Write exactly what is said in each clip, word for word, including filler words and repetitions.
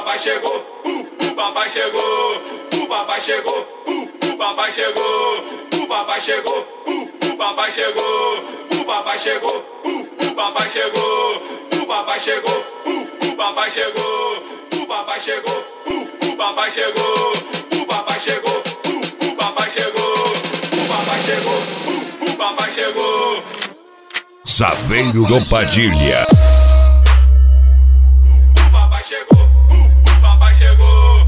papai chegou, uh, o papai chegou, o papai chegou, uh, o papai chegou, o papai chegou, uh, o papai chegou, o papai chegou, uh, o papai chegou, o papai chegou, uh, o papai chegou, o papai chegou, uh, o papai chegou, o papai chegou, uh, o papai chegou, o papai chegou, uh, o papai chegou. Saveiro do Padilha. O papai chegou, o papai chegou.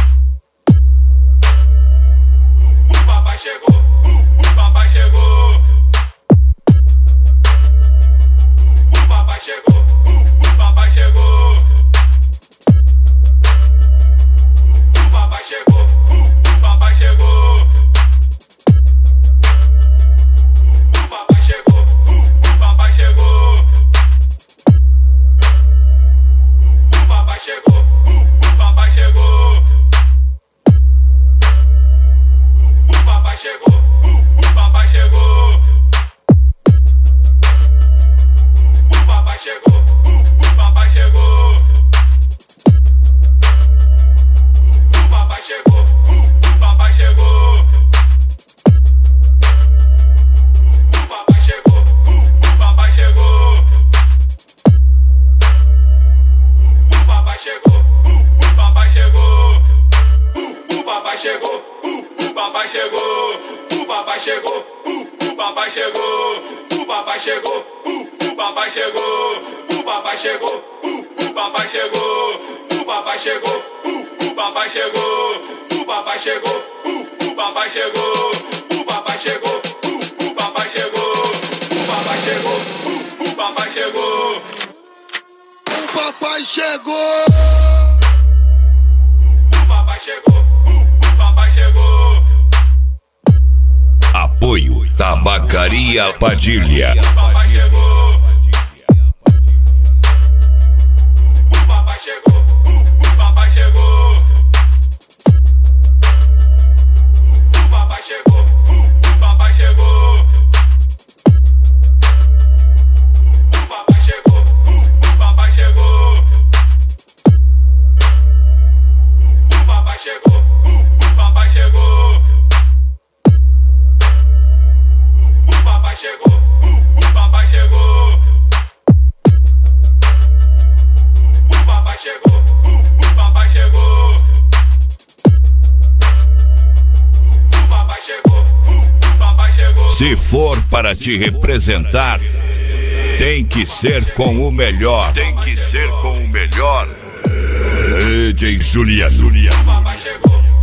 O papai chegou, o papai chegou. O papai chegou, o papai chegou. O papai chegou, o papai chegou. O papai chegou, o papai chegou. O papai chegou, o papai chegou. O papai chegou, o papai chegou. O papai chegou, o papai chegou. O papai chegou, o papai chegou. O papai chegou, o papai chegou. O papai chegou, o papai chegou. O papai chegou, o papai chegou. O papai chegou, o papai chegou. O papai chegou, o papai chegou. O papai chegou, o papai chegou. O papai chegou, o papai chegou. O papai chegou, o papai chegou. O papai chegou, o papai chegou. O papai chegou, o papai chegou. O papai chegou. O papai chegou, o papai chegou. Apoio Tabacaria Padilha. O papai chegou. O papai chegou, o papai chegou. O papai chegou, o papai chegou. O papai chegou, o papai chegou. O papai chegou, o papai chegou. O papai chegou, o papai chegou. O papai chegou, o papai chegou. O papai chegou, o papai chegou. Se for para te representar, tem que ser com o melhor. Tem que ser com o melhor. D J Juliano. O papai chegou.